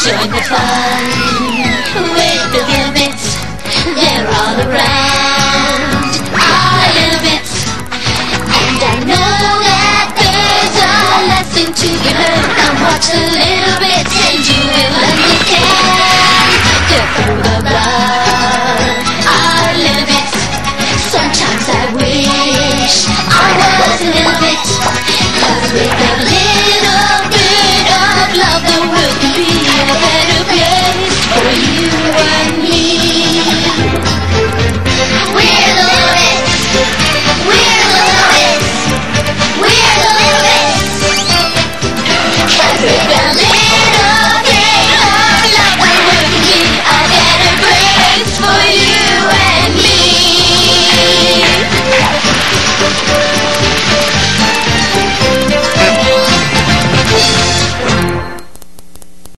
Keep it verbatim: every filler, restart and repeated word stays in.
Join the fun with the little bits. They're all around our little bits. And I know that there's a lesson to be learned. Now watch the little bits and you will understand. They're through the blood, our little bits. Sometimes I wish I was a little bit, 'cause with a little bit of love the world can be.